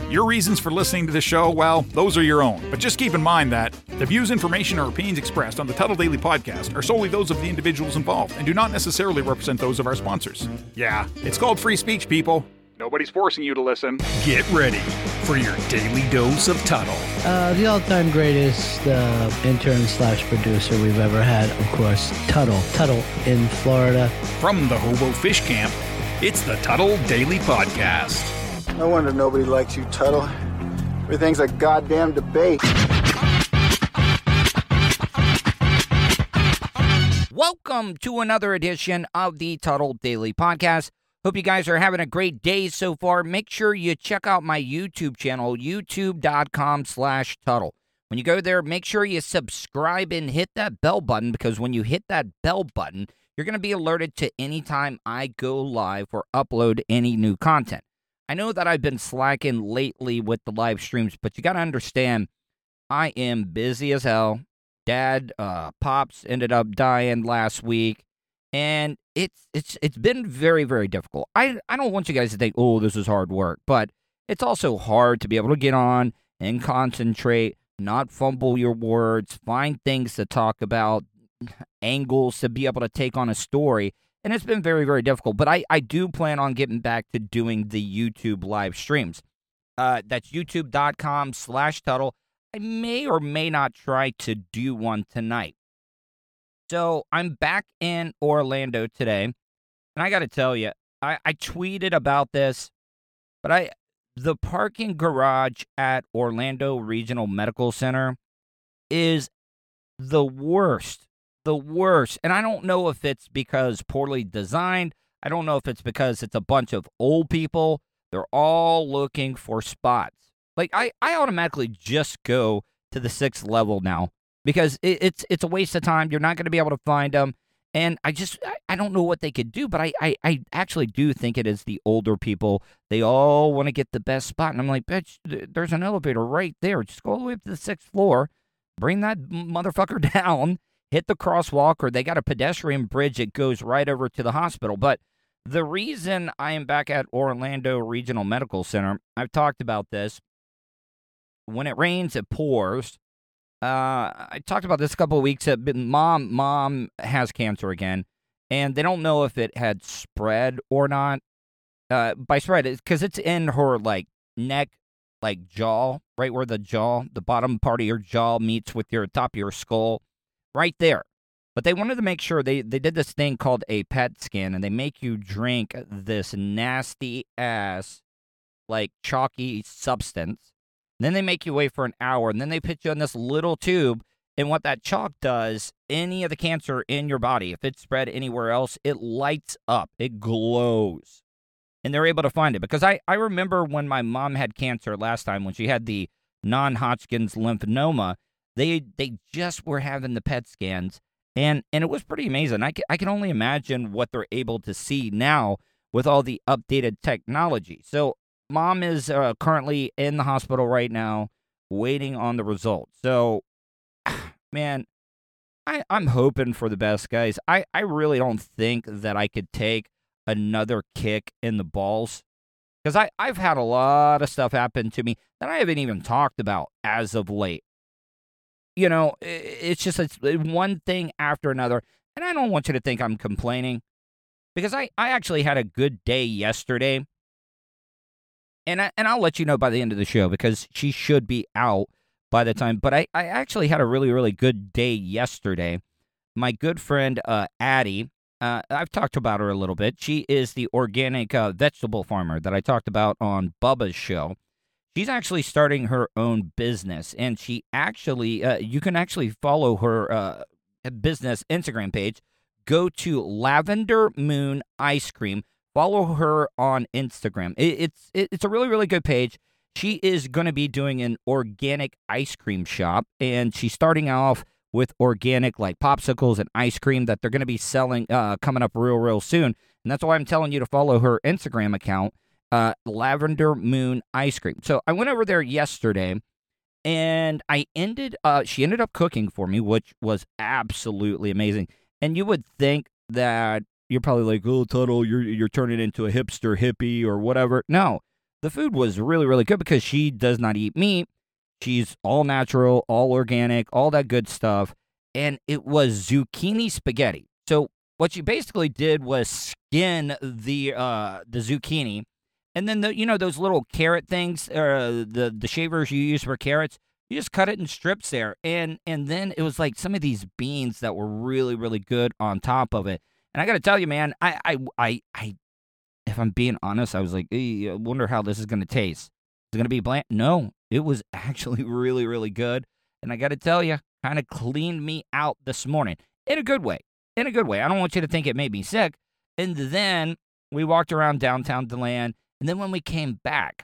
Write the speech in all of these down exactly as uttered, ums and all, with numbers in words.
Your reasons for listening to the show, well, those are your own. But just keep in mind that the views, information, or opinions expressed on the Tuttle Daily Podcast are solely those of the individuals involved and do not necessarily represent those of our sponsors. Yeah, it's called free speech, people. Nobody's forcing you to listen. Get ready for your daily dose of Tuttle. Uh, the all-time greatest uh, intern slash producer we've ever had, of course, Tuttle. Tuttle in Florida. From the Hobo Fish Camp, it's the Tuttle Daily Podcast. No wonder nobody likes you, Tuttle. Everything's a goddamn debate. Welcome to another edition of the Tuttle Daily Podcast. Hope you guys are having a great day so far. Make sure you check out my YouTube channel, youtube.com slash Tuttle. When you go there, make sure you subscribe and hit that bell button, because when you hit that bell button, you're going to be alerted to any time I go live or upload any new content. I know that I've been slacking lately with the live streams, but you got to understand, I am busy as hell. Dad, uh, Pops ended up dying last week, and it's it's it's been very, very difficult. I, I don't want you guys to think, oh, this is hard work, but it's also hard to be able to get on and concentrate, not fumble your words, find things to talk about, angles to be able to take on a story. And it's been very, very difficult. But I, I do plan on getting back to doing the YouTube live streams. Uh, that's youtube.com slash Tuttle. I may or may not try to do one tonight. So I'm back in Orlando today. And I got to tell you, I, I tweeted about this. But I the parking garage at Orlando Regional Medical Center is the worst. The worst. And I don't know if it's because poorly designed. I don't know if it's because it's a bunch of old people. They're all looking for spots. Like, I, I automatically just go to the sixth level now because it, it's it's a waste of time. You're not going to be able to find them. And I just, I, I don't know what they could do, but I, I, I actually do think it is the older people. They all want to get the best spot. And I'm like, bitch, there's an elevator right there. Just go all the way up to the sixth floor. Bring that motherfucker down. Hit the crosswalk, or they got a pedestrian bridge that goes right over to the hospital. But the reason I am back at Orlando Regional Medical Center, I've talked about this. When it rains, it pours. Uh, I talked about this a couple of weeks. Mom, mom has cancer again, and they don't know if it had spread or not. Uh, by spread, because it's in her like neck, like jaw, right where the jaw, the bottom part of your jaw meets with your top of your skull. Right there. But they wanted to make sure they, they did this thing called a P E T scan, and they make you drink this nasty ass, like chalky substance. And then they make you wait for an hour, and then they put you in this little tube. And what that chalk does, any of the cancer in your body, if it's spread anywhere else, it lights up. It glows. And they're able to find it. Because I, I remember when my mom had cancer last time, when she had the non-Hodgkin's lymphoma, They they just were having the P E T scans, and, and it was pretty amazing. I can, I can only imagine what they're able to see now with all the updated technology. So mom is uh, currently in the hospital right now, waiting on the results. So, man, I, I'm hoping for the best, guys. I, I really don't think that I could take another kick in the balls, because I, I've had a lot of stuff happen to me that I haven't even talked about as of late. You know, it's just it's one thing after another. And I don't want you to think I'm complaining, because I, I actually had a good day yesterday. And, I, and I'll let you know by the end of the show, because she should be out by the time. But I, I actually had a really, really good day yesterday. My good friend, uh, Addie, uh, I've talked about her a little bit. She is the organic uh, vegetable farmer that I talked about on Bubba's show. She's actually starting her own business, and she actually, uh, you can actually follow her uh, business Instagram page. Go to Lavender Moon Ice Cream. Follow her on Instagram. It, it's it, it's a really, really good page. She is going to be doing an organic ice cream shop, and she's starting off with organic, like, popsicles and ice cream that they're going to be selling uh, coming up real, real soon. And that's why I'm telling you to follow her Instagram account. Uh, Lavender Moon Ice Cream. So I went over there yesterday, and I ended, uh, she ended up cooking for me, which was absolutely amazing. And you would think that you're probably like, oh, Tuttle, you're, you're turning into a hipster hippie or whatever. No, the food was really, really good because she does not eat meat. She's all natural, all organic, all that good stuff. And it was zucchini spaghetti. So what she basically did was skin the uh, the zucchini. And then, the, you know, those little carrot things, uh, the, the shavers you use for carrots, you just cut it in strips there. And and then it was like some of these beans that were really, really good on top of it. And I got to tell you, man, I, I, I, I, if I'm being honest, I was like, I wonder how this is going to taste. Is it going to be bland? No, it was actually really, really good. And I got to tell you, kind of cleaned me out this morning in a good way. In a good way. I don't want you to think it made me sick. And then we walked around downtown DeLand. And then when we came back,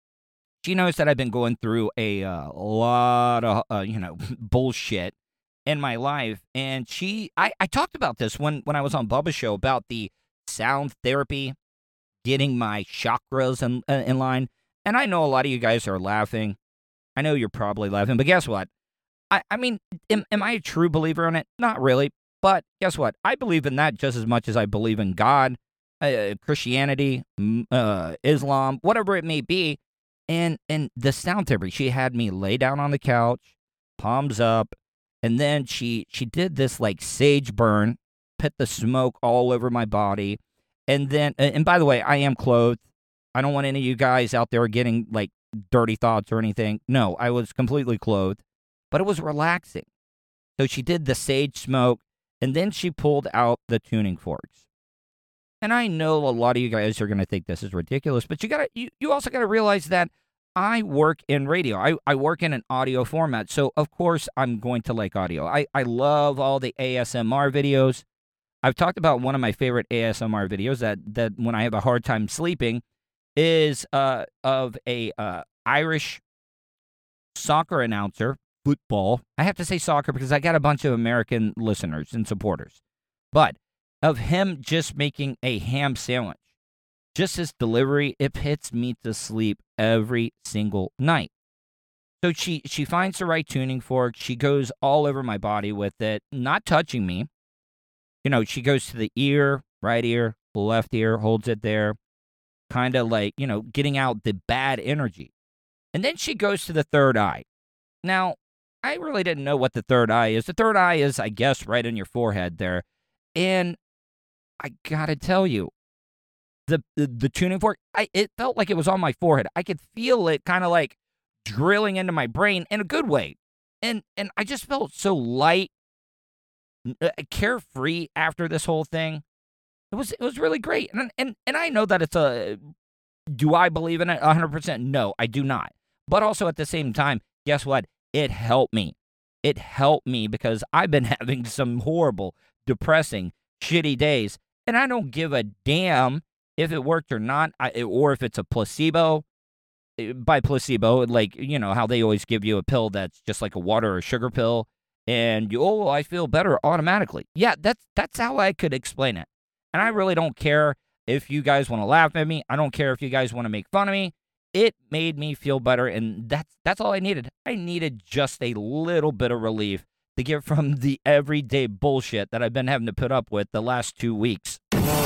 she knows that I've been going through a uh, lot of, uh, you know, bullshit in my life. And she, I, I talked about this when, when I was on Bubba's show about the sound therapy, getting my chakras in, uh, in line. And I know a lot of you guys are laughing. I know you're probably laughing, but guess what? I, I mean, am, am I a true believer in it? Not really. But guess what? I believe in that just as much as I believe in God, uh, Christianity, uh, Islam, whatever it may be. And and the sound therapy, she had me lay down on the couch, palms up, and then she she did this like sage burn, put the smoke all over my body. And then, and by the way, I am clothed. I don't want any of you guys out there getting like dirty thoughts or anything. No, I was completely clothed, but it was relaxing. So she did the sage smoke, and then she pulled out the tuning forks. And I know a lot of you guys are going to think this is ridiculous, but you got you, you also got to realize that I work in radio. I, I work in an audio format. So, of course, I'm going to like audio. I, I love all the A S M R videos. I've talked about one of my favorite A S M R videos that, that when I have a hard time sleeping is uh, of a uh, Irish soccer announcer, football. I have to say soccer because I got a bunch of American listeners and supporters. But of him just making a ham sandwich. Just his delivery, it puts me to sleep every single night. So she, she finds the right tuning fork. She goes all over my body with it, not touching me. You know, she goes to the ear, right ear, left ear, holds it there, kind of like, you know, getting out the bad energy. And then she goes to the third eye. Now, I really didn't know what the third eye is. The third eye is, I guess, right in your forehead there. And I gotta tell you, the the, the tuning fork, I, it felt like it was on my forehead. I could feel it kind of like drilling into my brain in a good way. And and I just felt so light, uh, carefree after this whole thing. It was it was really great. And and and I know that it's a, do I believe in it one hundred percent? No, I do not. But also at the same time, guess what? It helped me. It helped me because I've been having some horrible, depressing, shitty days. And I don't give a damn if it worked or not, I, or if it's a placebo. By placebo, like, you know, how they always give you a pill that's just like a water or sugar pill. And, you, oh, I feel better automatically. Yeah, that's that's how I could explain it. And I really don't care if you guys want to laugh at me. I don't care if you guys want to make fun of me. It made me feel better, and that's that's all I needed. I needed just a little bit of relief to get from the everyday bullshit that I've been having to put up with the last two weeks.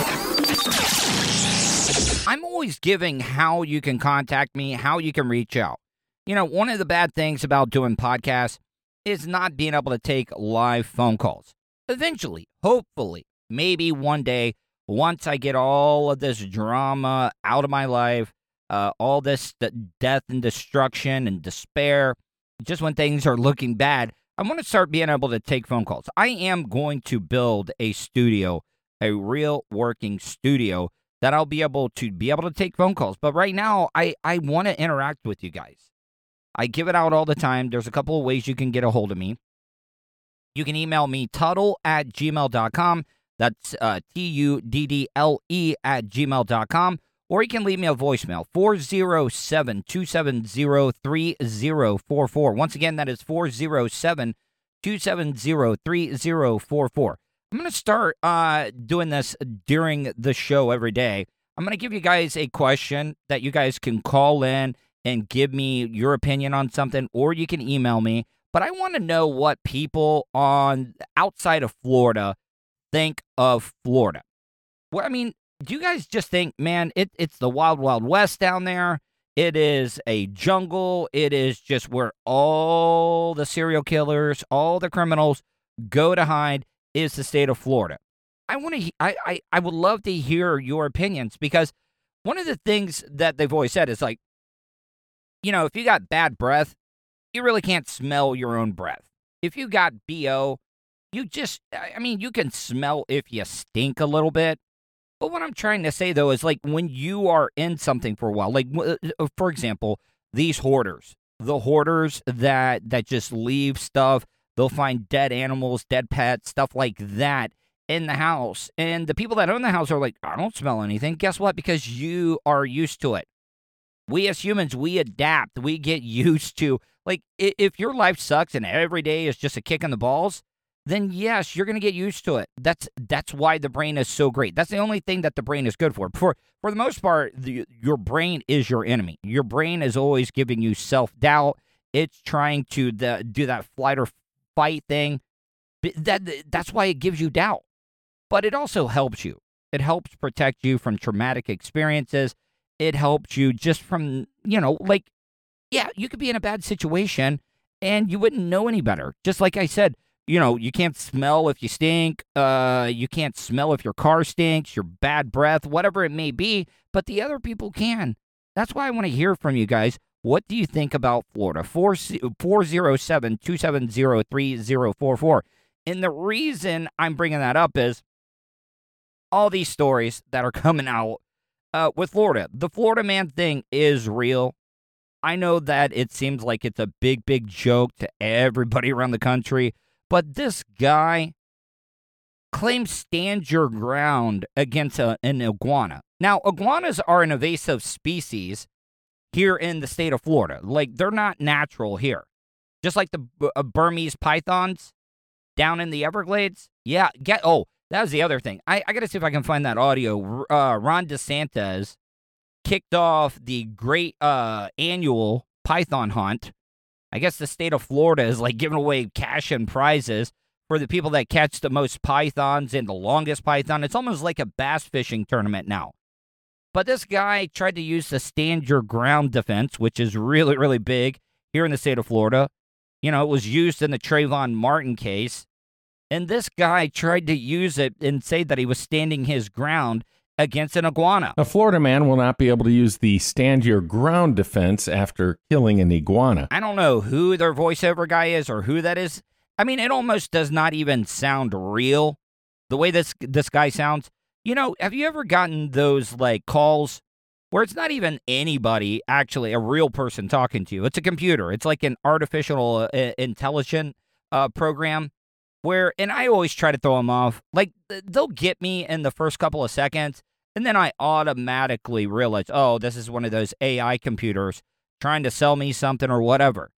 I'm always giving how you can contact me, how you can reach out. You know, one of the bad things about doing podcasts is not being able to take live phone calls. Eventually, hopefully, maybe one day, once I get all of this drama out of my life, uh, all this death and destruction and despair, just when things are looking bad, I want to start being able to take phone calls. I am going to build a studio, a real working studio that I'll be able to be able to take phone calls. But right now, I, I want to interact with you guys. I give it out all the time. There's a couple of ways you can get a hold of me. You can email me, Tuddle at gmail dot com. That's uh, T U D D L E at gmail dot com. Or you can leave me a voicemail, four oh seven, two seven oh, three oh four four. Once again, that is four oh seven, two seven oh, three oh four four. I'm going to start uh, doing this during the show every day. I'm going to give you guys a question that you guys can call in and give me your opinion on something, or you can email me. But I want to know what people on outside of Florida think of Florida. Well, I mean, do you guys just think, man, it, it's the wild, wild west down there? It is a jungle. It is just where all the serial killers, all the criminals go to hide is the state of Florida. I want to, I, I, I would love to hear your opinions, because one of the things that they've always said is like, you know, if you got bad breath, you really can't smell your own breath. If you got B O, you just, I mean, you can smell if you stink a little bit. But what I'm trying to say, though, is like when you are in something for a while, like, for example, these hoarders, the hoarders that, that just leave stuff, they'll find dead animals, dead pets, stuff like that in the house. And the people that own the house are like, I don't smell anything. Guess what? Because you are used to it. We as humans, we adapt. We get used to, like, if your life sucks and every day is just a kick in the balls, then yes, you're going to get used to it. That's that's why the brain is so great. That's the only thing that the brain is good for. For, for the most part, the, your brain is your enemy. Your brain is always giving you self-doubt. It's trying to the, do that flight or fight thing. That That's why it gives you doubt. But it also helps you. It helps protect you from traumatic experiences. It helps you just from, you know, like, yeah, you could be in a bad situation and you wouldn't know any better. Just like I said, you know, you can't smell if you stink. Uh, you can't smell if your car stinks, your bad breath, whatever it may be. But the other people can. That's why I want to hear from you guys. What do you think about Florida? four oh seven, two seven zero, three zero four four. And the reason I'm bringing that up is all these stories that are coming out uh, with Florida. The Florida man thing is real. I know that it seems like it's a big, big joke to everybody around the country. But this guy claims stand your ground against a, an iguana. Now, iguanas are an invasive species here in the state of Florida. Like, they're not natural here. Just like the uh, Burmese pythons down in the Everglades. Yeah, get, oh, that was the other thing. I, I got to see if I can find that audio. Uh, Ron DeSantis kicked off the great uh, annual python hunt. I guess the state of Florida is like giving away cash and prizes for the people that catch the most pythons and the longest python. It's almost like a bass fishing tournament now. But this guy tried to use the stand your ground defense, which is really, really big here in the state of Florida. You know, it was used in the Trayvon Martin case. And this guy tried to use it and say that he was standing his ground against an iguana. A Florida man will not be able to use the stand your ground defense after killing an iguana. I don't know who their voiceover guy is or who that is. I mean, it almost does not even sound real, the way this this guy sounds. You know, have you ever gotten those, like, calls where it's not even anybody, actually, a real person talking to you? It's a computer. It's like an artificial uh, intelligent uh, program. Where, and I always try to throw them off. Like, they'll get me in the first couple of seconds, and then I automatically realize, oh, this is one of those A I computers trying to sell me something or whatever.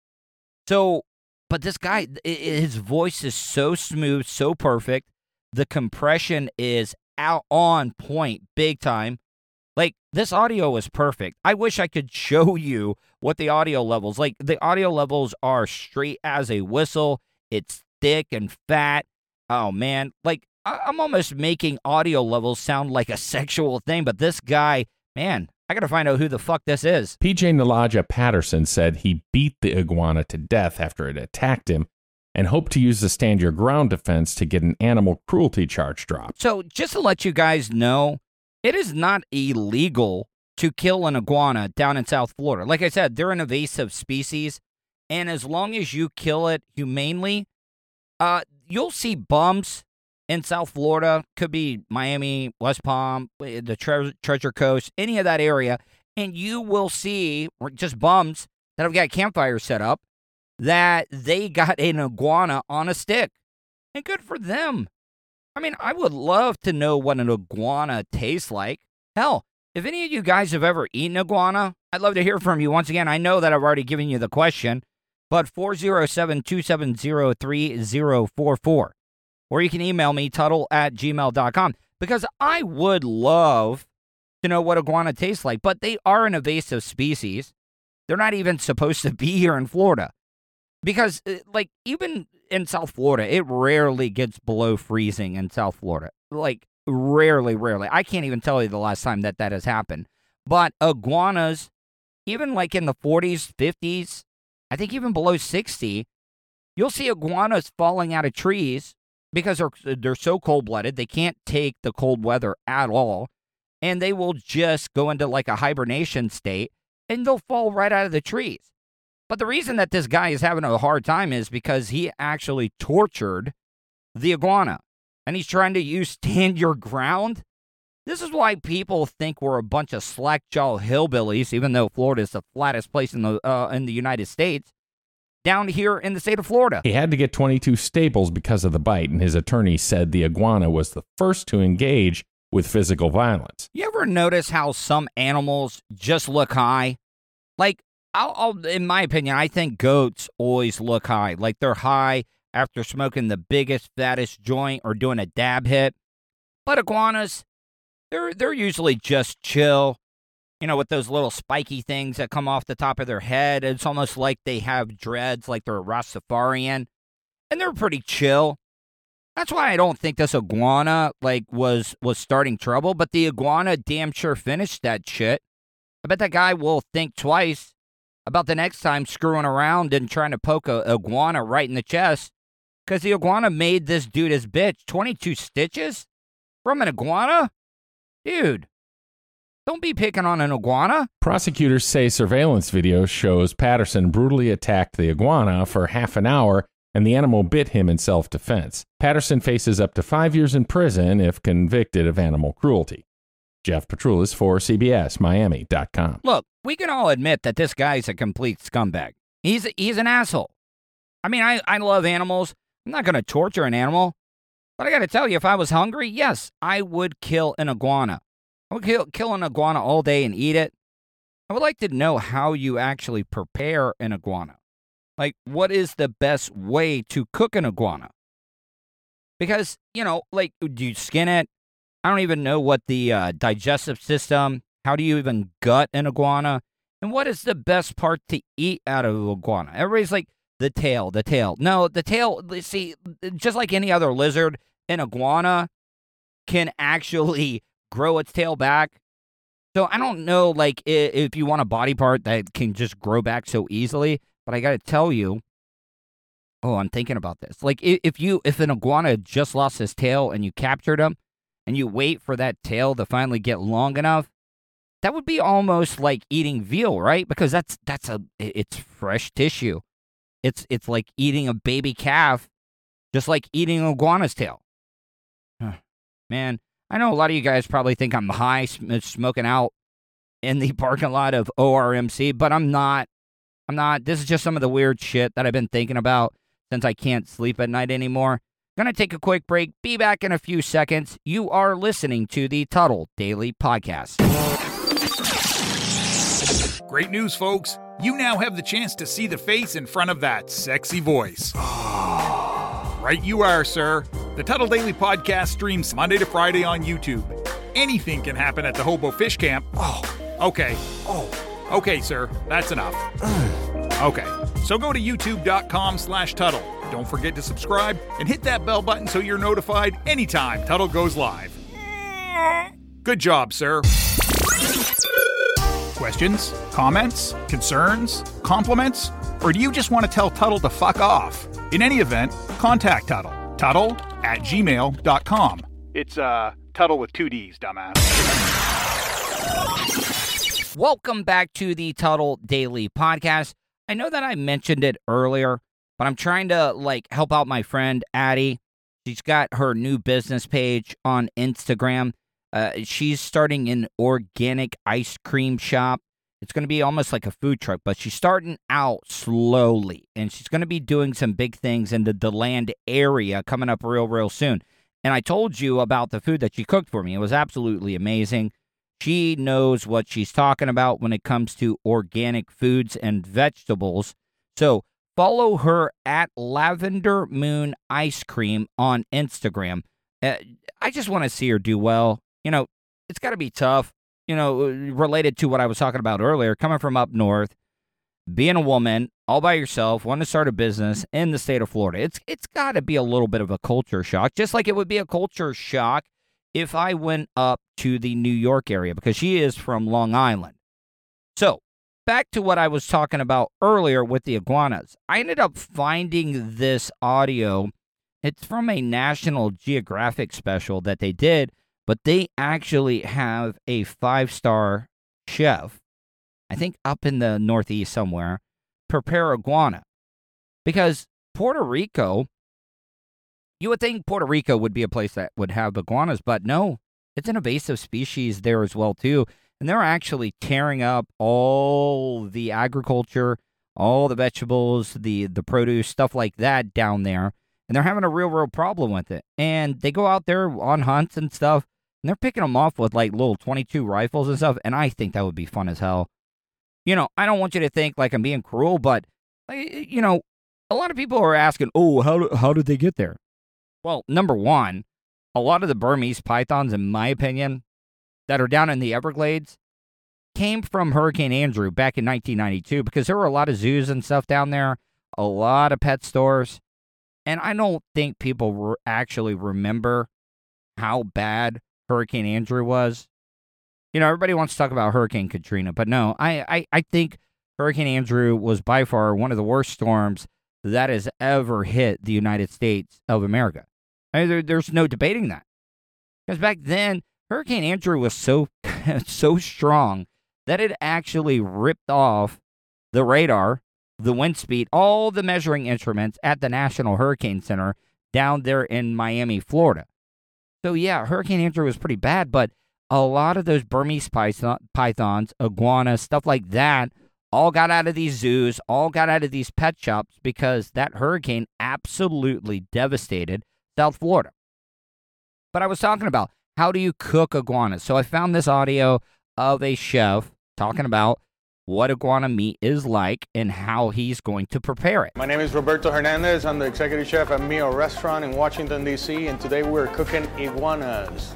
So, but this guy, his voice is so smooth, so perfect. The compression is out on point, big time. Like, this audio is perfect. I wish I could show you what the audio levels, like, the audio levels are straight as a whistle. It's thick and fat. Oh, man. Like, I'm almost making audio levels sound like a sexual thing, but this guy, man, I gotta find out who the fuck this is. P J Nalaja Patterson said he beat the iguana to death after it attacked him and hoped to use the stand your ground defense to get an animal cruelty charge dropped. So, just to let you guys know, it is not illegal to kill an iguana down in South Florida. Like I said, they're an invasive species, and as long as you kill it humanely, Uh, you'll see bums in South Florida, could be Miami, West Palm, the tre- Treasure Coast, any of that area, and you will see just bums that have got campfires set up that they got an iguana on a stick. And good for them. I mean, I would love to know what an iguana tastes like. Hell, if any of you guys have ever eaten iguana, I'd love to hear from you. Once again, I know that I've already given you the question. But four oh seven, two seven zero, three zero four four. Or you can email me, Tuttle at gmail dot com. Because I would love to know what iguana tastes like. But they are an invasive species. They're not even supposed to be here in Florida. Because, like, even in South Florida, it rarely gets below freezing in South Florida. Like, rarely, rarely. I can't even tell you the last time that that has happened. But iguanas even like in the forties, fifties, I think even below sixty, you'll see iguanas falling out of trees because they're, they're so cold-blooded, they can't take the cold weather at all, and they will just go into like a hibernation state, and they'll fall right out of the trees. But the reason that this guy is having a hard time is because he actually tortured the iguana, and he's trying to use stand your ground. This is why people think we're a bunch of slack-jaw hillbillies, even though Florida is the flattest place in the uh, in the United States, down here in the state of Florida. He had to get twenty-two staples because of the bite, and his attorney said the iguana was the first to engage with physical violence. You ever notice how some animals just look high? Like, I'll, I'll, in my opinion, I think goats always look high. Like they're high after smoking the biggest, fattest joint or doing a dab hit. But iguanas, they're they're usually just chill. You know, with those little spiky things that come off the top of their head. It's almost like they have dreads, like they're a Rastafarian. And they're pretty chill. That's why I don't think this iguana, like, was, was starting trouble. But the iguana damn sure finished that shit. I bet that guy will think twice about the next time screwing around and trying to poke a iguana right in the chest. Because the iguana made this dude his bitch. twenty-two stitches? From an iguana? Dude. Don't be picking on an iguana. Prosecutors say surveillance video shows Patterson brutally attacked the iguana for half an hour, and the animal bit him in self-defense. Patterson faces up to five years in prison if convicted of animal cruelty. Jeff Petroulis for C B S Miami dot com. Look, we can all admit that this guy's a complete scumbag. He's he's an asshole. I mean, I, I love animals. I'm not going to torture an animal. But I got to tell you, if I was hungry, yes, I would kill an iguana. I would kill, kill an iguana all day and eat it. I would like to know how you actually prepare an iguana. Like, what is the best way to cook an iguana? Because, you know, like, do you skin it? I don't even know what the uh, digestive system, how do you even gut an iguana? And what is the best part to eat out of an iguana? Everybody's like, the tail, the tail. No, the tail, see, just like any other lizard, an iguana can actually grow its tail back. So I don't know, like, if you want a body part that can just grow back so easily, but I got to tell you, oh, I'm thinking about this. Like, if you, if an iguana just lost his tail and you captured him and you wait for that tail to finally get long enough, that would be almost like eating veal, right? Because that's, that's a, it's fresh tissue. It's, it's like eating a baby calf, just like eating an iguana's tail. Man, I know a lot of you guys probably think I'm high sm- smoking out in the parking lot of O R M C, but I'm not. I'm not. This is just some of the weird shit that I've been thinking about since I can't sleep at night anymore. Gonna take a quick break. Be back in a few seconds. You are listening to the Tuttle Daily Podcast. Great news, folks. You now have the chance to see the face in front of that sexy voice. Right you are, sir. The Tuttle Daily Podcast streams Monday to Friday on YouTube. Anything can happen at the Hobo Fish Camp. Oh, okay. Oh, okay, sir. That's enough. Okay, so go to youtube.com slash Tuttle. Don't forget to subscribe and hit that bell button so you're notified anytime Tuttle goes live. Good job, sir. Questions? Comments? Concerns? Compliments? Or do you just want to tell Tuttle to fuck off? In any event, contact Tuttle. Tuttle at gmail dot com. It's, uh, Tuttle with two D's, dumbass. Welcome back to the Tuttle Daily Podcast. I know that I mentioned it earlier, but I'm trying to, like, help out my friend, Addie. She's got her new business page on Instagram. Uh, she's starting an organic ice cream shop. It's going to be almost like a food truck, but she's starting out slowly, and she's going to be doing some big things in the DeLand area coming up real, real soon. And I told you about the food that she cooked for me. It was absolutely amazing. She knows what she's talking about when it comes to organic foods and vegetables. So follow her at Lavender Moon Ice Cream on Instagram. Uh, I just want to see her do well. You know, it's got to be tough. You know, related to what I was talking about earlier, coming from up north, being a woman, all by yourself, wanting to start a business in the state of Florida. It's It's got to be a little bit of a culture shock, just like it would be a culture shock if I went up to the New York area, because she is from Long Island. So, back to what I was talking about earlier with the iguanas. I ended up finding this audio. It's from a National Geographic special that they did, but they actually have a five-star chef, I think up in the Northeast somewhere, prepare iguana. Because Puerto Rico, you would think Puerto Rico would be a place that would have iguanas, but no, it's an invasive species there as well, too. And they're actually tearing up all the agriculture, all the vegetables, the, the produce, stuff like that down there. And they're having a real, real problem with it. And they go out there on hunts and stuff, and they're picking them off with like little twenty-two rifles and stuff. And I think that would be fun as hell. You know, I don't want you to think like I'm being cruel, but, you know, a lot of people are asking, oh, how, how did they get there? Well, number one, a lot of the Burmese pythons, in my opinion, that are down in the Everglades, came from Hurricane Andrew back in nineteen ninety-two because there were a lot of zoos and stuff down there, a lot of pet stores, and I don't think people re- actually remember how bad Hurricane Andrew was. You know, everybody wants to talk about Hurricane Katrina, but no, I, I, I think Hurricane Andrew was by far one of the worst storms that has ever hit the United States of America. I mean, there, there's no debating that. Because back then, Hurricane Andrew was so so strong that it actually ripped off the radar, the wind speed, all the measuring instruments at the National Hurricane Center down there in Miami, Florida. So yeah, Hurricane Andrew was pretty bad, but a lot of those Burmese python, pythons, iguanas, stuff like that, all got out of these zoos, all got out of these pet shops because that hurricane absolutely devastated South Florida. But I was talking about, how do you cook iguanas? So I found this audio of a chef talking about what iguana meat is like and how he's going to prepare it. My name is Roberto Hernandez. I'm the executive chef at Mio Restaurant in Washington, D C, and today we're cooking iguanas.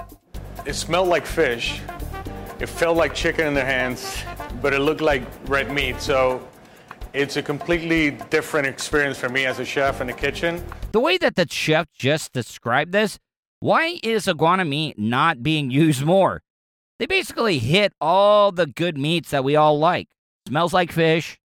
It smelled like fish. It felt like chicken in their hands, but it looked like red meat. So it's a completely different experience for me as a chef in the kitchen. The way that the chef just described this, why is iguana meat not being used more? They basically hit all the good meats that we all like. Smells like fish,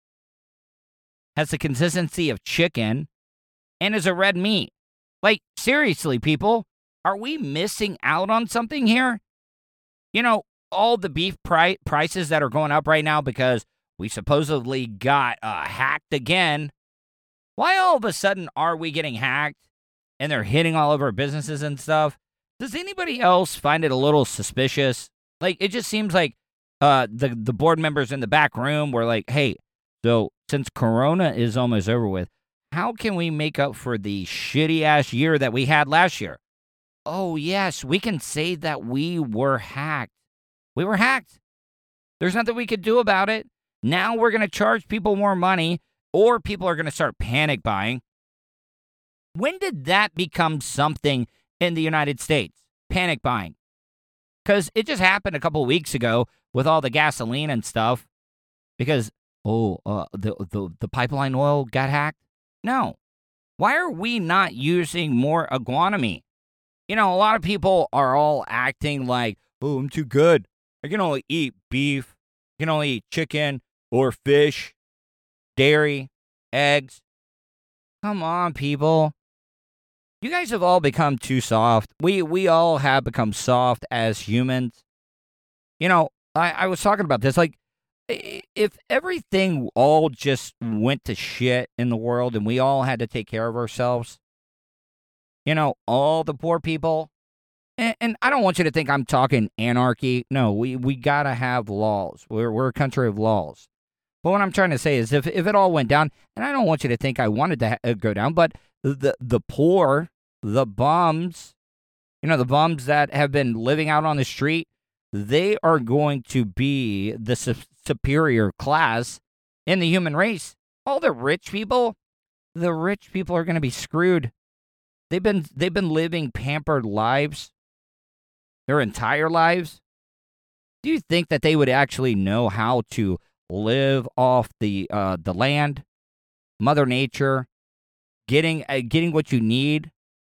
has the consistency of chicken, and is a red meat. Like, seriously, people, are we missing out on something here? You know, all the beef pri- prices that are going up right now because we supposedly got uh, hacked again. Why all of a sudden are we getting hacked and they're hitting all of our businesses and stuff? Does anybody else find it a little suspicious? Like, it just seems like uh, the, the board members in the back room were like, hey, so since Corona is almost over with, how can we make up for the shitty-ass year that we had last year? Oh, yes, we can say that we were hacked. We were hacked. There's nothing we could do about it. Now we're going to charge people more money, or people are going to start panic buying. When did that become something in the United States? Panic buying. Because it just happened a couple of weeks ago with all the gasoline and stuff. Because, oh, uh, the, the, the pipeline oil got hacked? No. Why are we not using more iguana meat? You know, a lot of people are all acting like, oh, I'm too good. I can only eat beef. I can only eat chicken or fish, dairy, eggs. Come on, people. You guys have all become too soft. We we all have become soft as humans. You know, I, I was talking about this. Like, if everything all just went to shit in the world and we all had to take care of ourselves, you know, all the poor people, and, and I don't want you to think I'm talking anarchy. No, we, we got to have laws. We're, we're a country of laws. But what I'm trying to say is if, if it all went down, and I don't want you to think I wanted to ha- go down, but the the poor, the bums, you know, the bums that have been living out on the street, they are going to be the su- superior class in the human race. All the rich people, the rich people are going to be screwed. They've been they've been living pampered lives their entire lives. Do you think that they would actually know how to live off the uh, the land, Mother Nature, getting uh, getting what you need?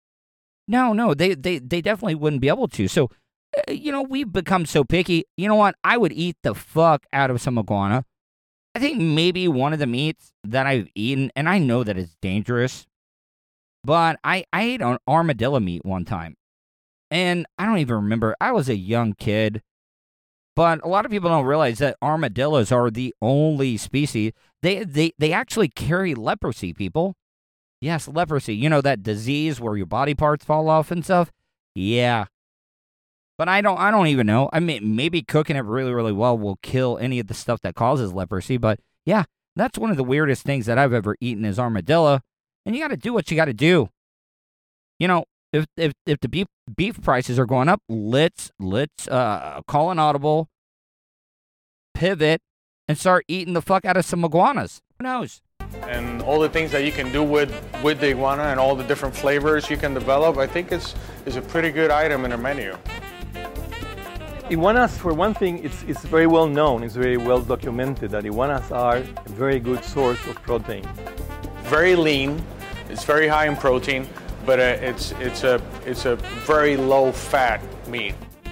No, no, they, they, they definitely wouldn't be able to. So, uh, you know, we've become so picky. You know what? I would eat the fuck out of some iguana. I think maybe one of the meats that I've eaten, and I know that it's dangerous, but I, I ate an armadillo meat one time. And I don't even remember. I was a young kid. But a lot of people don't realize that armadillos are the only species. They, they, they actually carry leprosy, people. Yes, leprosy. You know, that disease where your body parts fall off and stuff? Yeah. But I don't I don't even know. I mean, maybe cooking it really, really well will kill any of the stuff that causes leprosy. But yeah, that's one of the weirdest things that I've ever eaten is armadillo. And you got to do what you got to do. You know, if if if the beef beef prices are going up, let's let's uh, call an audible, pivot, and start eating the fuck out of some iguanas. Who knows? And all the things that you can do with, with the iguana and all the different flavors you can develop, I think it's, it's a pretty good item in our menu. Iguanas, for one thing, it's, it's very well known, it's very well documented that iguanas are a very good source of protein. Very lean, it's very high in protein, but uh, it's, it's, a, it's a very low fat meat.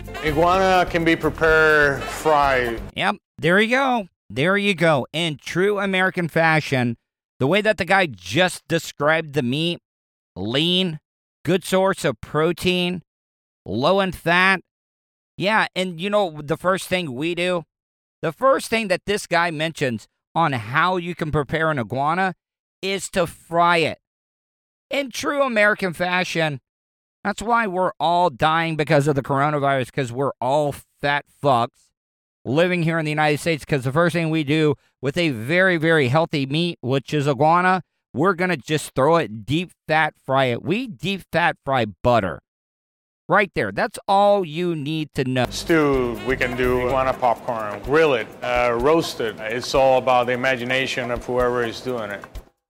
Iguana can be prepared fried. Yep, there you go. There you go. In true American fashion, the way that the guy just described the meat, lean, good source of protein, low in fat. Yeah, and you know the first thing we do? The first thing that this guy mentions on how you can prepare an iguana is to fry it. In true American fashion, that's why we're all dying because of the coronavirus, because we're all fat fucks living here in the United States, because the first thing we do with a very, very healthy meat, which is iguana, we're going to just throw it deep fat fry it. We deep fat fry butter. Right there. That's all you need to know. Stew, we can do iguana popcorn, grill it, uh, roast it. It's all about the imagination of whoever is doing it.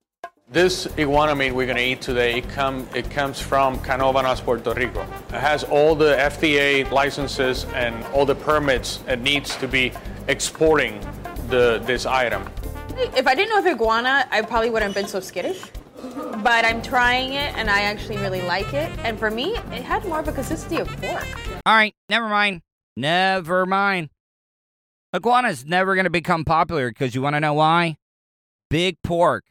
This iguana meat we're going to eat today, it, come, it comes from Canóvanas, Puerto Rico. It has all the F D A licenses and all the permits it needs to be exporting the, this item. If I didn't know of iguana, I probably wouldn't have been so skittish. But I'm trying it, and I actually really like it. And for me, it had more of a consistency of pork. All right, never mind. Never mind. Iguana's never going to become popular because you want to know why? Big pork.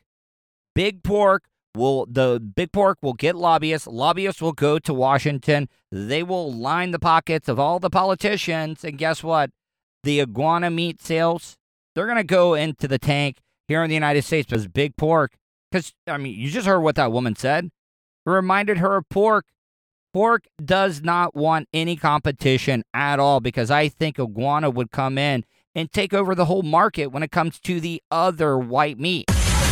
Big pork will, the big pork will get lobbyists. Lobbyists will go to Washington. They will line the pockets of all the politicians. And guess what? The iguana meat sales, they're going to go into the tank here in the United States because big pork. Because, I mean, you just heard what that woman said. It reminded her of pork. Pork does not want any competition at all because I think iguana would come in and take over the whole market when it comes to the other white meat.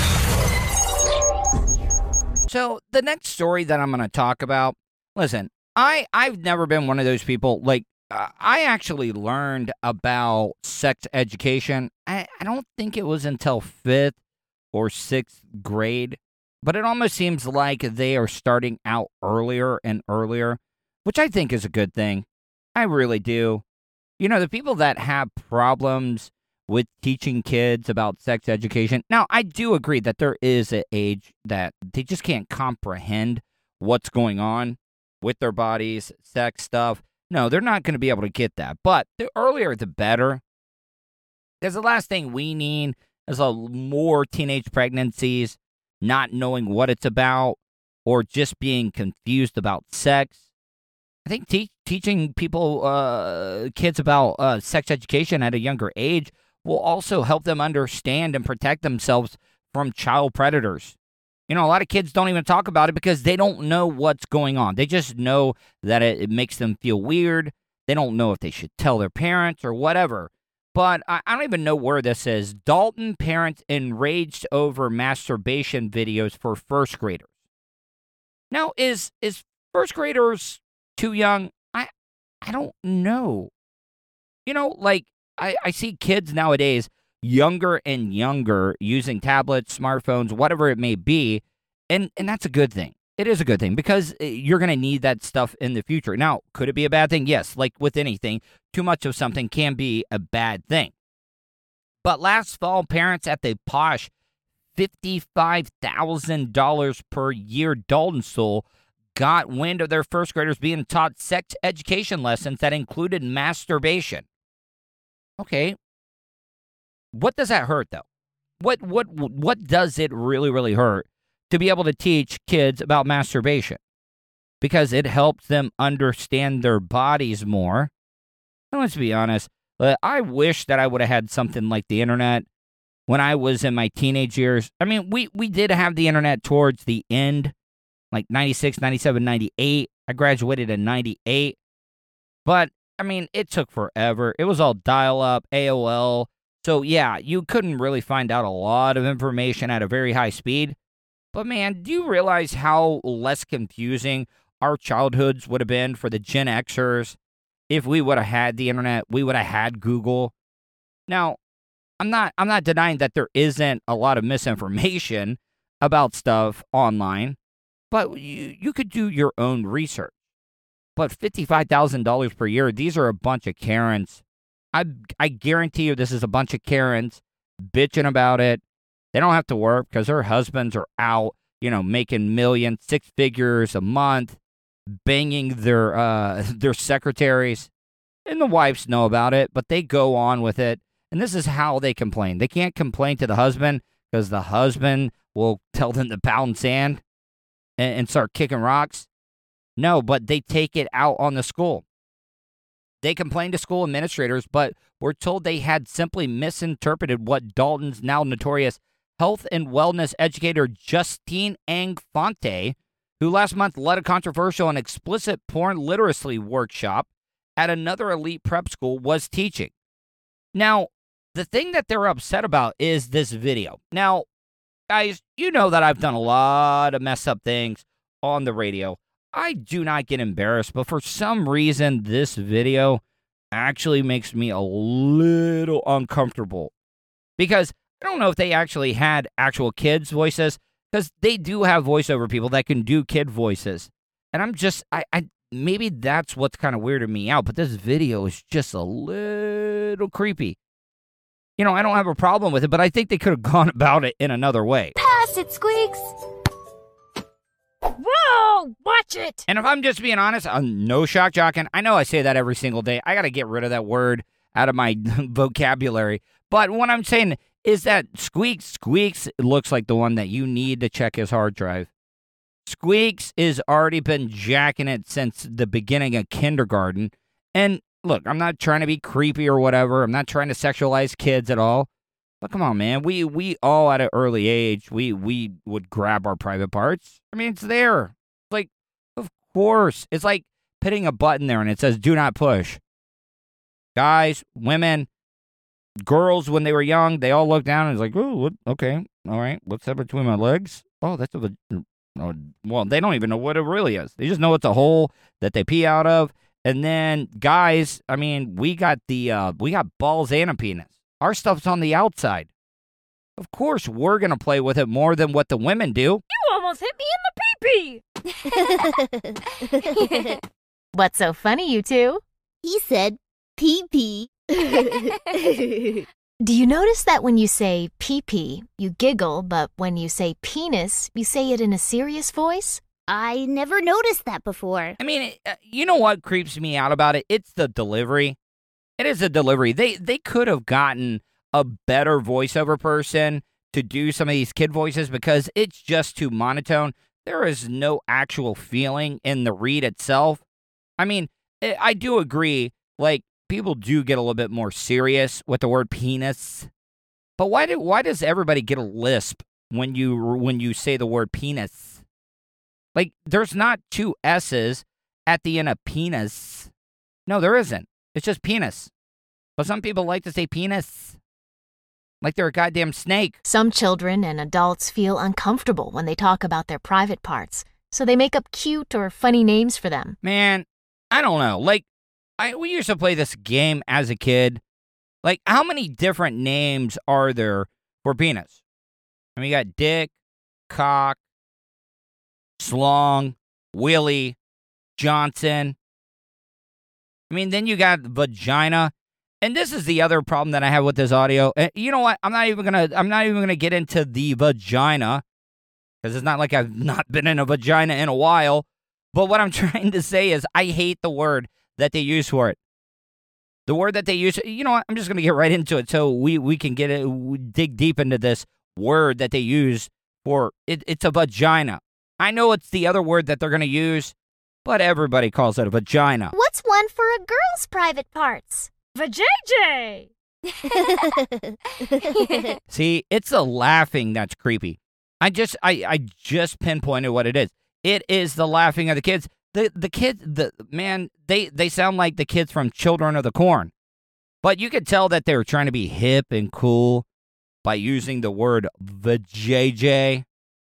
So the next story that I'm going to talk about, listen, I, I've never been one of those people, like, uh, I actually learned about sex education. I, I don't think it was until fifth or sixth grade, but it almost seems like they are starting out earlier and earlier, which I think is a good thing. I really do. You know, the people that have problems with teaching kids about sex education. Now, I do agree that there is an age that they just can't comprehend what's going on with their bodies, sex stuff. No, they're not going to be able to get that. But the earlier, the better. Because the last thing we need is a more teenage pregnancies, not knowing what it's about, or just being confused about sex. I think te- teaching people, uh, kids about uh, sex education at a younger age will also help them understand and protect themselves from child predators. You know, a lot of kids don't even talk about it because they don't know what's going on. They just know that it, it makes them feel weird. They don't know if they should tell their parents or whatever. But I, I don't even know where this is. Dalton parents enraged over masturbation videos for first graders. Now, is is first graders too young? I I don't know. You know, like, I, I see kids nowadays, younger and younger, using tablets, smartphones, whatever it may be, and, and that's a good thing. It is a good thing because you're going to need that stuff in the future. Now, could it be a bad thing? Yes, like with anything, too much of something can be a bad thing. But last fall, parents at the posh fifty-five thousand dollars per year Dalton School got wind of their first graders being taught sex education lessons that included masturbation. Okay. What does that hurt, though? What what what does it really, really hurt to be able to teach kids about masturbation? Because it helps them understand their bodies more. And let's be honest, I wish that I would have had something like the internet when I was in my teenage years. I mean, we, we did have the internet towards the end, like ninety-six, ninety-seven, ninety-eight. I graduated in ninety-eight. But, I mean, it took forever. It was all dial-up, A O L. So, yeah, you couldn't really find out a lot of information at a very high speed. But, man, do you realize how less confusing our childhoods would have been for the Gen Xers if we would have had the internet, we would have had Google? Now, I'm not I'm not denying that there isn't a lot of misinformation about stuff online, but you, you could do your own research. But fifty-five thousand dollars per year, these are a bunch of Karens. I I guarantee you this is a bunch of Karens bitching about it. They don't have to work because their husbands are out, you know, making millions, six figures a month, banging their uh, their secretaries. And the wives know about it, but they go on with it. And this is how they complain. They can't complain to the husband because the husband will tell them to pound sand and, and start kicking rocks. No, but they take it out on the school. They complain to school administrators, but we're told they had simply misinterpreted what Dalton's now notorious health and wellness educator Justine Ang Fonte, who last month led a controversial and explicit porn literacy workshop at another elite prep school, was teaching. Now, the thing that they're upset about is this video. Now, guys, you know that I've done a lot of messed up things on the radio. I do not get embarrassed, but for some reason, this video actually makes me a little uncomfortable. Because I don't know if they actually had actual kids' voices, because they do have voiceover people that can do kid voices. And I'm just, I, I maybe that's what's kind of weirded me out, but this video is just a little creepy. You know, I don't have a problem with it, but I think they could have gone about it in another way. Pass it, Squeaks! Whoa! Watch it! And if I'm just being honest, I'm no shock jocking. I know I say that every single day. I got to get rid of that word out of my vocabulary. But what I'm saying is that Squeaks, Squeaks looks like the one that you need to check his hard drive. Squeaks has already been jacking it since the beginning of kindergarten. And look, I'm not trying to be creepy or whatever. I'm not trying to sexualize kids at all. But come on, man. We we all at an early age, we we would grab our private parts. I mean, it's there. Like, of course. It's like hitting a button there and it says, do not push. Guys, women, girls, when they were young, they all looked down and was like, oh, what? Okay, all right. What's that between my legs? Oh, that's a... Oh, well, they don't even know what it really is. They just know it's a hole that they pee out of. And then, guys, I mean, we got the uh, we got balls and a penis. Our stuff's on the outside. Of course, we're going to play with it more than what the women do. You almost hit me in the pee-pee! What's so funny, you two? He said pee-pee. Do you notice that when you say pee-pee, you giggle, but when you say penis, you say it in a serious voice? I never noticed that before. I mean, uh, you know what creeps me out about it? It's the delivery. It is a delivery. They they could have gotten a better voiceover person to do some of these kid voices because it's just too monotone. There is no actual feeling in the read itself. I mean, I do agree, like, people do get a little bit more serious with the word penis. But why do why does everybody get a lisp when you when you say the word penis? Like, there's not two S's at the end of penis. No, there isn't. It's just penis. But some people like to say penis like they're a goddamn snake. Some children and adults feel uncomfortable when they talk about their private parts, so they make up cute or funny names for them. Man, I don't know. Like, I we used to play this game as a kid. Like, how many different names are there for penis? I mean, you got dick, cock, slong, Willie, Johnson. I mean, then you got vagina. And this is the other problem that I have with this audio. Uh, you know what? I'm not even gonna. I'm not even gonna get into the vagina because it's not like I've not been in a vagina in a while. But what I'm trying to say is, I hate the word that they use for it. The word that they use, you know what? I'm just going to get right into it so we, we can get it, we dig deep into this word that they use for it. It's a vagina. I know it's the other word that they're going to use, but everybody calls it a vagina. What's one for a girl's private parts? Vajayjay! See, it's the laughing that's creepy. I just I, I just pinpointed what it is. It is the laughing of the kids. The the kids, the man, they, they sound like the kids from Children of the Corn. But you could tell that they were trying to be hip and cool by using the word vajayjay.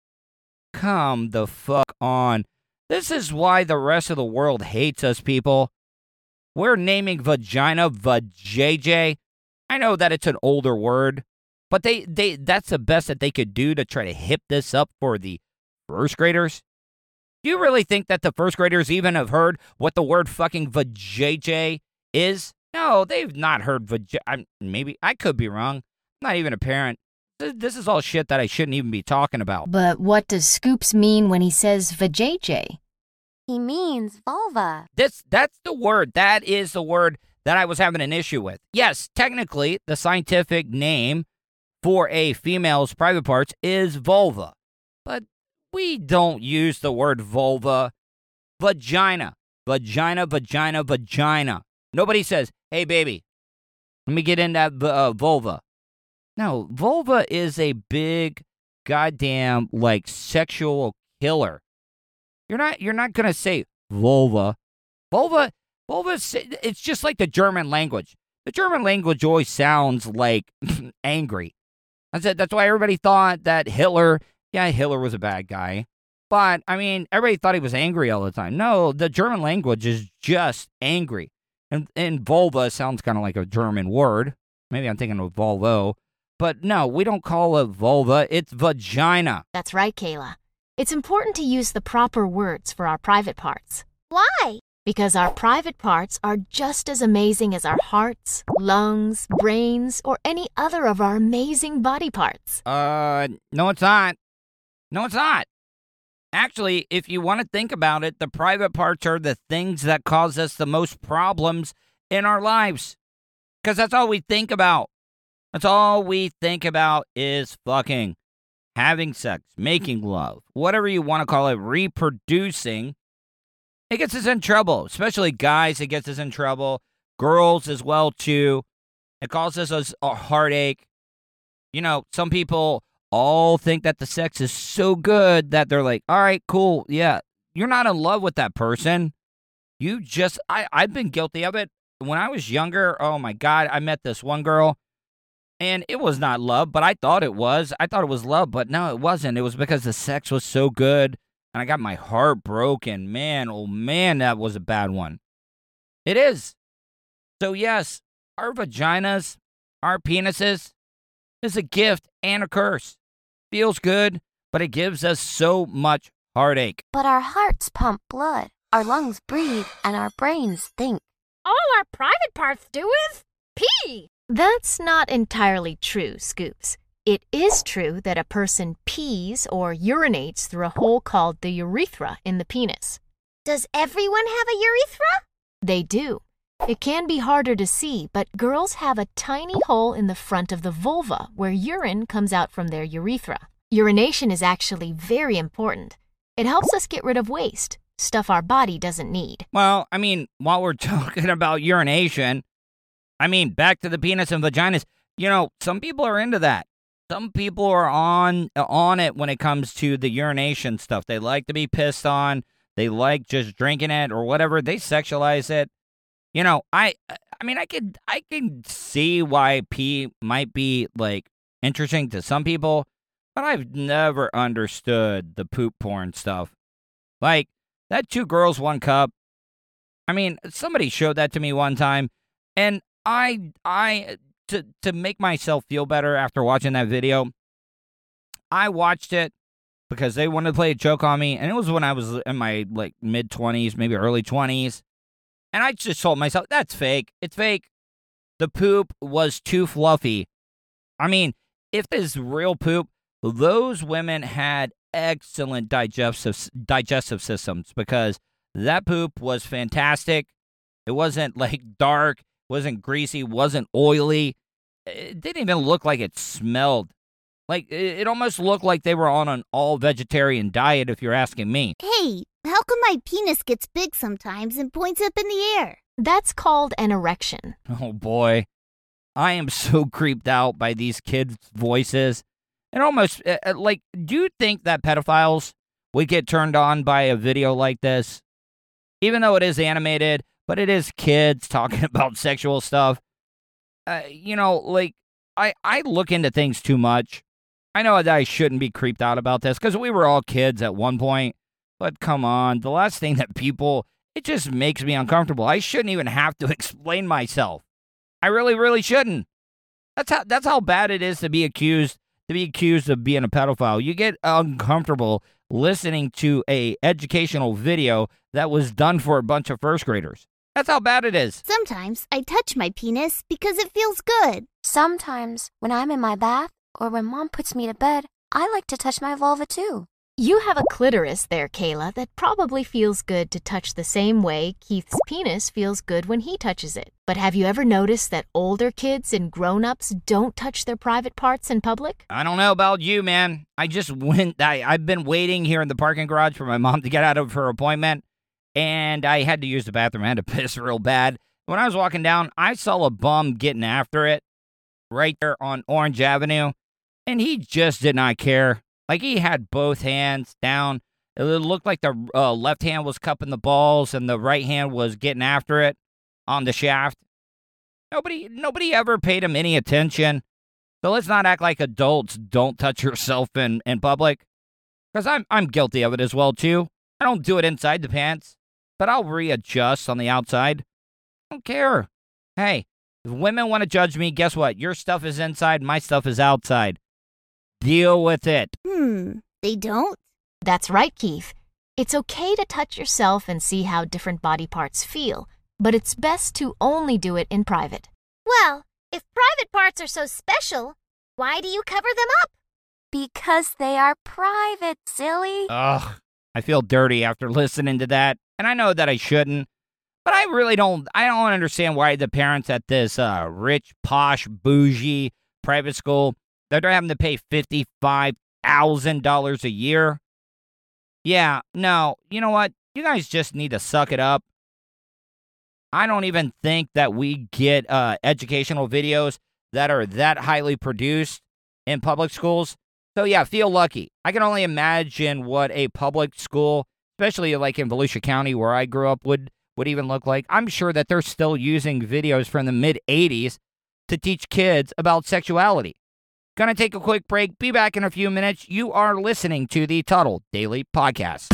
Come the fuck on. This is why the rest of the world hates us, people. We're naming vagina vajayjay. I know that it's an older word, but they, they that's the best that they could do to try to hip this up for the first graders. Do you really think that the first graders even have heard what the word fucking vajayjay is? No, they've not heard vajay. I'm, maybe I could be wrong. I'm not even a parent. This is all shit that I shouldn't even be talking about. But what does Scoops mean when he says vajayjay? He means vulva. This that's the word. That is the word that I was having an issue with. Yes, technically, the scientific name for a female's private parts is vulva. But we don't use the word vulva. Vagina. Vagina, vagina, vagina. Nobody says, hey, baby, let me get in that uh, vulva. No, vulva is a big, goddamn, like, sexual killer. You're not, you're not going to say vulva. Vulva, vulva, it's just like the German language. The German language always sounds like angry. That's it. That's why everybody thought that Hitler, yeah, Hitler was a bad guy. But, I mean, everybody thought he was angry all the time. No, the German language is just angry. And, and vulva sounds kind of like a German word. Maybe I'm thinking of Volvo. But no, we don't call it vulva. It's vagina. That's right, Kayla. It's important to use the proper words for our private parts. Why? Because our private parts are just as amazing as our hearts, lungs, brains, or any other of our amazing body parts. Uh, no, it's not. No, it's not. Actually, if you want to think about it, the private parts are the things that cause us the most problems in our lives. Because that's all we think about. That's all we think about is fucking having sex, making love, whatever you want to call it, reproducing. It gets us in trouble, especially guys. It gets us in trouble. Girls as well, too. It causes us a heartache. You know, some people all think that the sex is so good that they're like, all right, cool, yeah. You're not in love with that person. You just, I, I've been guilty of it. When I was younger, oh my God, I met this one girl. And it was not love, but I thought it was. I thought it was love, but no, it wasn't. It was because the sex was so good, and I got my heart broken. Man, oh man, that was a bad one. It is. So yes, our vaginas, our penises, is a gift and a curse. Feels good, but it gives us so much heartache. But our hearts pump blood, our lungs breathe, and our brains think. All our private parts do is pee. That's not entirely true, Scoops. It is true that a person pees or urinates through a hole called the urethra in the penis. Does everyone have a urethra? They do. It can be harder to see, but girls have a tiny hole in the front of the vulva where urine comes out from their urethra. Urination is actually very important. It helps us get rid of waste, stuff our body doesn't need. Well, I mean, while we're talking about urination, I mean, back to the penis and vaginas, you know, some people are into that. Some people are on on it when it comes to the urination stuff. They like to be pissed on. They like just drinking it or whatever. They sexualize it. You know, I I mean, I could I can see why pee might be like interesting to some people, but I've never understood the poop porn stuff. Like that Two Girls, One Cup. I mean, somebody showed that to me one time, and I I to to make myself feel better after watching that video, I watched it because they wanted to play a joke on me, and it was when I was in my like mid twenties, maybe early twenties. And I just told myself, that's fake. It's fake. The poop was too fluffy. I mean, if it's real poop, those women had excellent digestive digestive systems because that poop was fantastic. It wasn't like dark. wasn't greasy, wasn't oily. It didn't even look like it smelled. Like, it almost looked like they were on an all-vegetarian diet, if you're asking me. Hey, how come my penis gets big sometimes and points up in the air? That's called an erection. Oh, boy. I am so creeped out by these kids' voices. And almost, uh, like, do you think that pedophiles would get turned on by a video like this? Even though it is animated, but it is kids talking about sexual stuff. Uh, you know, like, I, I look into things too much. I know that I shouldn't be creeped out about this because we were all kids at one point. But come on, the last thing that people, it just makes me uncomfortable. I shouldn't even have to explain myself. I really, really shouldn't. That's how that's how bad it is to be accused to be accused of being a pedophile. You get uncomfortable listening to a educational video that was done for a bunch of first graders. That's how bad it is. Sometimes I touch my penis because it feels good. Sometimes when I'm in my bath or when Mom puts me to bed, I like to touch my vulva too. You have a clitoris there, Kayla, that probably feels good to touch the same way Keith's penis feels good when he touches it. But have you ever noticed that older kids and grown-ups don't touch their private parts in public? I don't know about you, man. I just went, I, I've been waiting here in the parking garage for my mom to get out of her appointment, and I had to use the bathroom. I had to piss real bad. When I was walking down, I saw a bum getting after it right there on Orange Avenue, and he just did not care. Like, he had both hands down. It looked like the uh, left hand was cupping the balls and the right hand was getting after it on the shaft. Nobody nobody ever paid him any attention. So let's not act like adults don't touch yourself in, in public. Because I'm, I'm guilty of it as well, too. I don't do it inside the pants, but I'll readjust on the outside. I don't care. Hey, if women want to judge me, guess what? Your stuff is inside, my stuff is outside. Deal with it. Hmm, they don't? That's right, Keith. It's okay to touch yourself and see how different body parts feel, but it's best to only do it in private. Well, if private parts are so special, why do you cover them up? Because they are private, silly. Ugh, I feel dirty after listening to that, and I know that I shouldn't, but I really don't, I don't understand why the parents at this uh, rich, posh, bougie private school, they're having to pay fifty-five thousand dollars a year. Yeah, no, you know what? You guys just need to suck it up. I don't even think that we get uh, educational videos that are that highly produced in public schools. So yeah, feel lucky. I can only imagine what a public school, especially like in Volusia County where I grew up, would, would even look like. I'm sure that they're still using videos from the mid eighties to teach kids about sexuality. Gonna take a quick break. Be back in a few minutes. You are listening to the Tuttle Daily Podcast.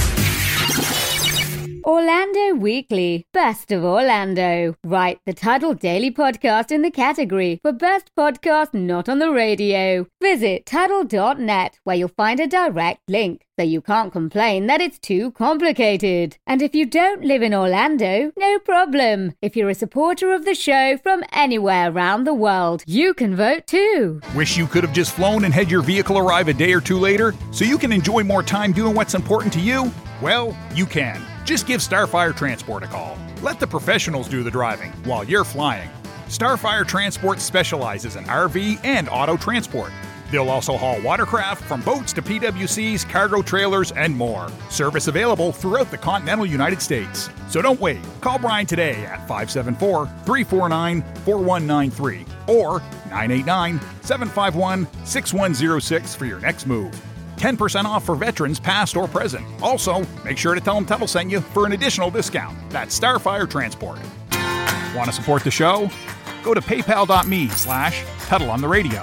Orlando Weekly, Best of Orlando. Write the Tuttle Daily Podcast in the category for Best Podcast Not on the Radio. Visit Tuttle dot net where you'll find a direct link, so you can't complain that it's too complicated. And if you don't live in Orlando, no problem. If you're a supporter of the show from anywhere around the world, you can vote too. Wish you could have just flown and had your vehicle arrive a day or two later so you can enjoy more time doing what's important to you? Well, you can. Just give Starfire Transport a call. Let the professionals do the driving while you're flying. Starfire Transport specializes in R V and auto transport. They'll also haul watercraft from boats to P W Cs, cargo trailers, and more. Service available throughout the continental United States. So don't wait. Call Brian today at five seven four, three four nine, four one nine three or nine eight nine, seven five one, six one zero six for your next move. ten percent off for veterans past or present. Also, make sure to tell them Tuttle sent you for an additional discount. That's Starfire Transport. Want to support the show? Go to paypal.me slash Tuttle on the radio.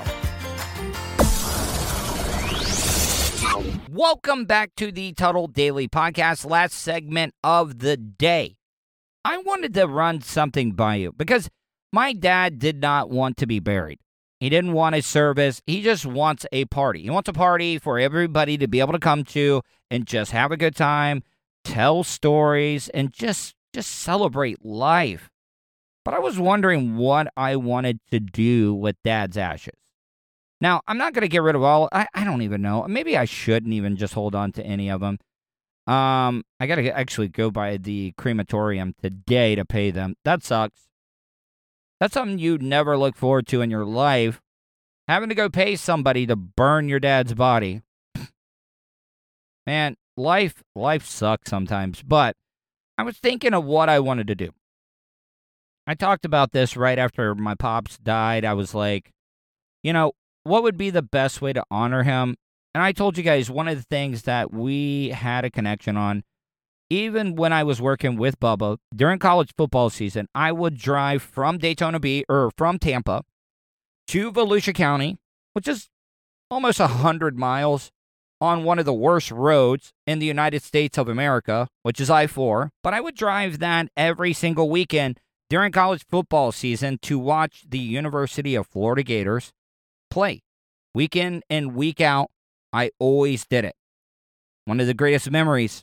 Welcome back to the Tuttle Daily Podcast, last segment of the day. I wanted to run something by you because my dad did not want to be buried. He didn't want a service. He just wants a party. He wants a party for everybody to be able to come to and just have a good time, tell stories, and just just celebrate life. But I was wondering what I wanted to do with Dad's ashes. Now, I'm not going to get rid of all. I, I don't even know. Maybe I shouldn't even just hold on to any of them. Um, I got to actually go by the crematorium today to pay them. That sucks. That's something you'd never look forward to in your life. Having to go pay somebody to burn your dad's body. Man, life life sucks sometimes. But I was thinking of what I wanted to do. I talked about this right after my pops died. I was like, you know, what would be the best way to honor him? And I told you guys one of the things that we had a connection on, even when I was working with Bubba during college football season, I would drive from Daytona Beach or from Tampa to Volusia County, which is almost one hundred miles on one of the worst roads in the United States of America, which is I four. But I would drive that every single weekend during college football season to watch the University of Florida Gators play. Week in and week out, I always did it. One of the greatest memories.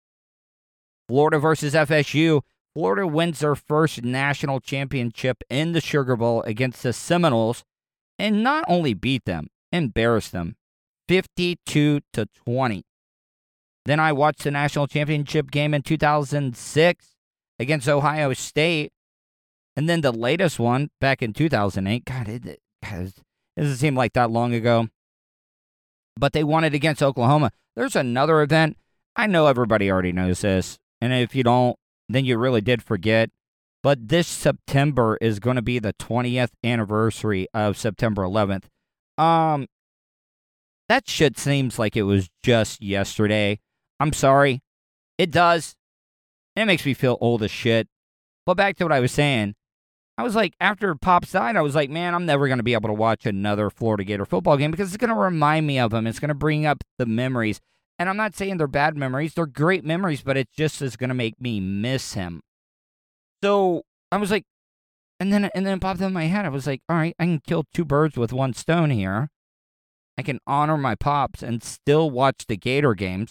Florida versus F S U. Florida wins their first national championship in the Sugar Bowl against the Seminoles and not only beat them, embarrassed them, fifty-two to twenty. Then I watched the national championship game in two thousand six against Ohio State. And then the latest one back in two thousand eight. God, it, it, it doesn't seem like that long ago. But they won it against Oklahoma. There's another event. I know everybody already knows this. And if you don't, then you really did forget. But this September is going to be the twentieth anniversary of September eleventh. Um, that shit seems like it was just yesterday. I'm sorry. It does. It makes me feel old as shit. But back to what I was saying. I was like, after Pops died, I was like, man, I'm never going to be able to watch another Florida Gator football game because it's going to remind me of him. It's going to bring up the memories. And I'm not saying they're bad memories. They're great memories, but it just is going to make me miss him. So I was like, and then and then it popped in my head. I was like, all right, I can kill two birds with one stone here. I can honor my pops and still watch the Gator games.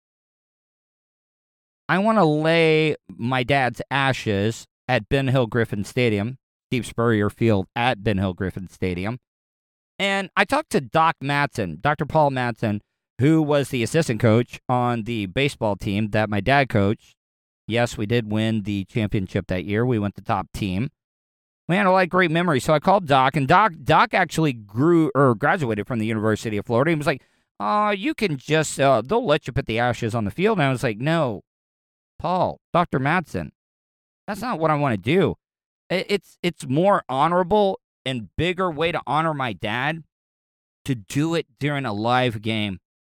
I want to lay my dad's ashes at Ben Hill Griffin Stadium, Steve Spurrier Field at Ben Hill Griffin Stadium. And I talked to Doc Matson, Doctor Paul Matson, who was the assistant coach on the baseball team that my dad coached. Yes, we did win the championship that year. We went the top team. We had a lot of great memories. So I called Doc, and Doc Doc actually grew or graduated from the University of Florida. He was like, oh, you can just, uh, they'll let you put the ashes on the field. And I was like, no, Paul, Doctor Matson, that's not what I want to do. It's, it's more honorable and bigger way to honor my dad to do it during a live game.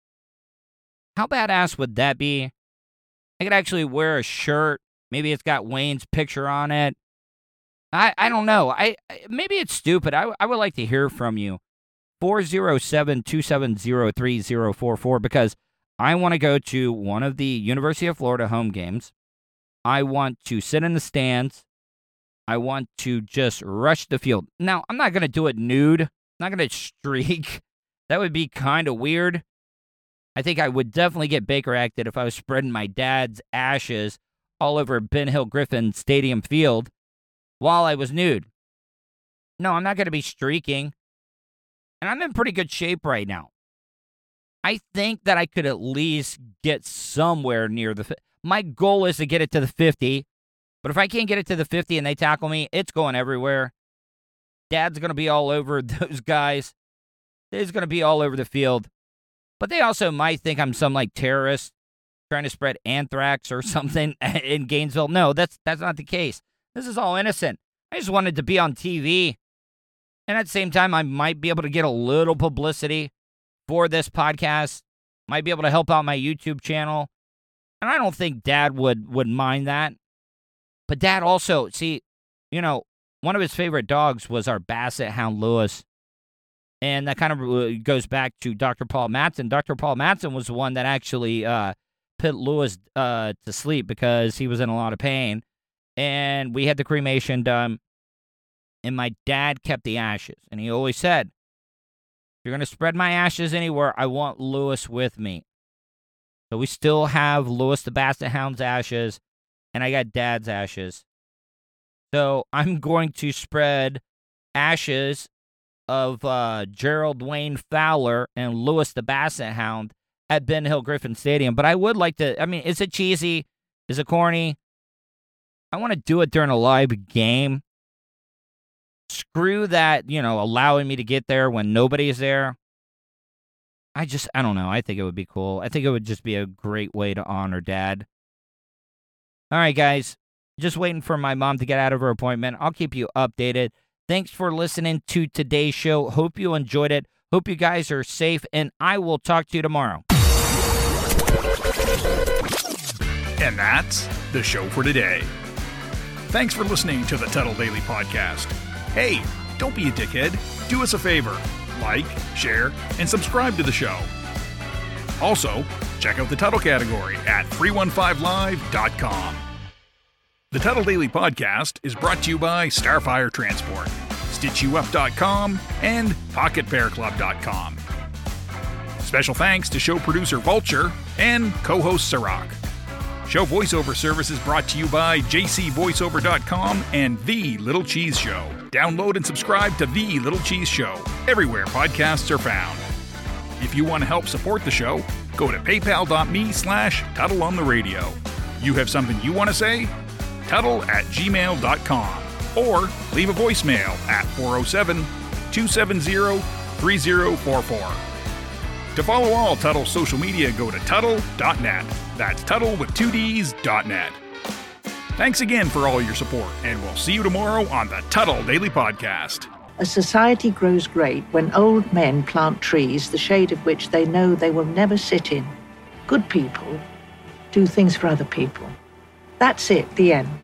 How badass would that be? I could actually wear a shirt. Maybe it's got Wayne's picture on it. I, I don't know. I Maybe it's stupid. I, I would like to hear from you. four oh seven, two seven zero, three zero four four because I want to go to one of the University of Florida home games. I want to sit in the stands. I want to just rush the field. Now, I'm not going to do it nude. I'm not going to streak. That would be kind of weird. I think I would definitely get Baker acted if I was spreading my dad's ashes all over Ben Hill Griffin Stadium Field while I was nude. No, I'm not going to be streaking. And I'm in pretty good shape right now. I think that I could at least get somewhere near the... My goal is to get it to the fifty. But if I can't get it to the fifty and they tackle me, it's going everywhere. Dad's going to be all over those guys. He's going to be all over the field. But they also might think I'm some, like, terrorist trying to spread anthrax or something in Gainesville. No, that's that's not the case. This is all innocent. I just wanted to be on T V. And at the same time, I might be able to get a little publicity for this podcast. Might be able to help out my YouTube channel. And I don't think Dad would, would mind that. But Dad also, see, you know, one of his favorite dogs was our Basset Hound Lewis. And that kind of goes back to Doctor Paul Matson. Doctor Paul Matson was the one that actually uh, put Lewis uh, to sleep because he was in a lot of pain. And we had the cremation done. And my dad kept the ashes. And he always said, if you're going to spread my ashes anywhere, I want Lewis with me. So we still have Lewis the Basset Hound's ashes. And I got Dad's ashes. So I'm going to spread ashes of uh, Gerald Wayne Fowler and Lewis the Basset Hound at Ben Hill Griffin Stadium. But I would like to, I mean, is it cheesy? Is it corny? I want to do it during a live game. screw that, you know, allowing me to get there when nobody's there. I just, I don't know. I think it would be cool. I think it would just be a great way to honor Dad. All right, guys. Just waiting for my mom to get out of her appointment. I'll keep you updated. Thanks for listening to today's show. Hope you enjoyed it. Hope you guys are safe, and I will talk to you tomorrow. And that's the show for today. Thanks for listening to the Tuttle Daily Podcast. Hey, don't be a dickhead. Do us a favor. Like, share, and subscribe to the show. Also, check out the Tuttle category at three one five live dot com. The Tuttle Daily Podcast is brought to you by Starfire Transport, stitch you up dot com, and pocket bear club dot com. Special thanks to show producer Vulture and co-host Sirach. Show voiceover service is brought to you by j c voiceover dot com and The Little Cheese Show. Download and subscribe to The Little Cheese Show everywhere podcasts are found. If you want to help support the show, go to paypal.me slash Tuttle on the radio. You have something you want to say? Tuttle at gmail dot com or leave a voicemail at four oh seven, two seven zero, three zero four four. To follow all Tuttle's social media, go to Tuttle dot net. That's Tuttle with two D's dot net. Thanks again for all your support, and we'll see you tomorrow on the Tuttle Daily Podcast. A society grows great when old men plant trees, the shade of which they know they will never sit in. Good people do things for other people. That's it, the end.